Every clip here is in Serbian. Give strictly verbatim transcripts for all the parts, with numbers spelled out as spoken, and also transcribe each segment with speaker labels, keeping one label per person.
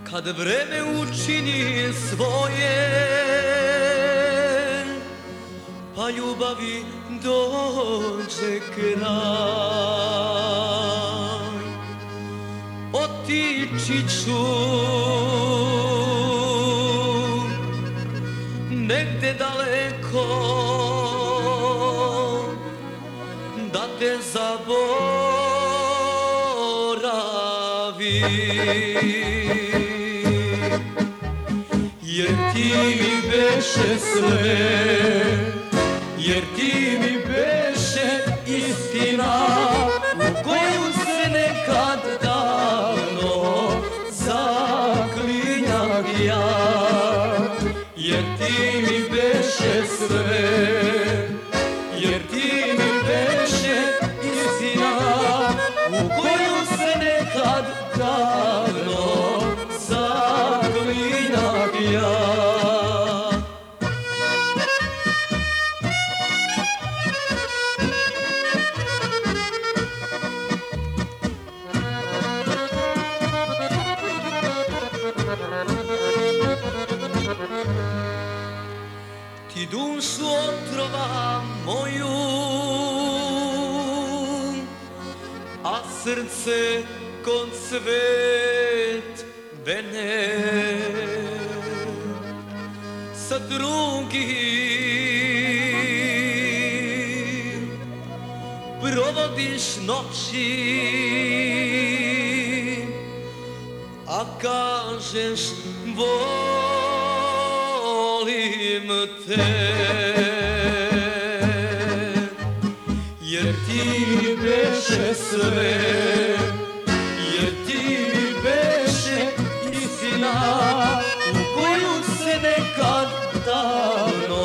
Speaker 1: kad vreme učini svoje, pa ljubavi dođe kraj. Otići ću negde daleko, da te zaboravim, jer ti mi beše sve, jer ti mi beše istina u koju se nekad davno zaklinjak ja. Jer ti mi beše sve, jer ti mi beše istina u koju se nekad davno zaklinjak ja. Ti dušu otrova moju, a srce kon cvet vene, sa drugim provodiš noći, a kažeš volim te. Jer ti mi beše sve, jer ti mi beše istina u koju se nekad davno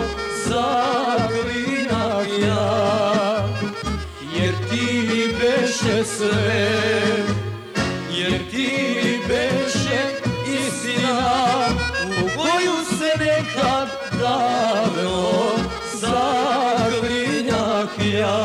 Speaker 1: zaklinjak ja. Jer ti mi beše sve, jer ti mi beše istina u koju se nekad davno zaklinjak ja.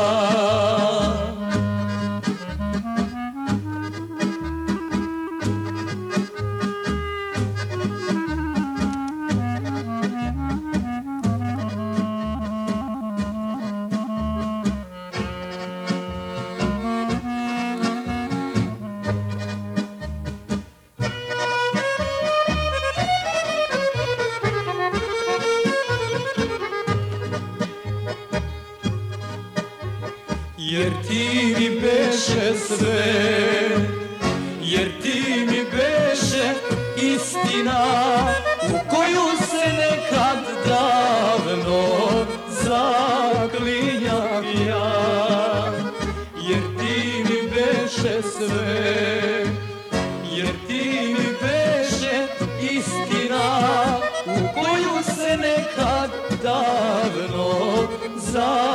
Speaker 1: Jer ti mi beše sve, jer ti mi beše istina u koju se nekad davno zaklinjak ja. Jer ti mi beše sve, jer ti mi beše istina u koju se nekad davno zaklinjak ja.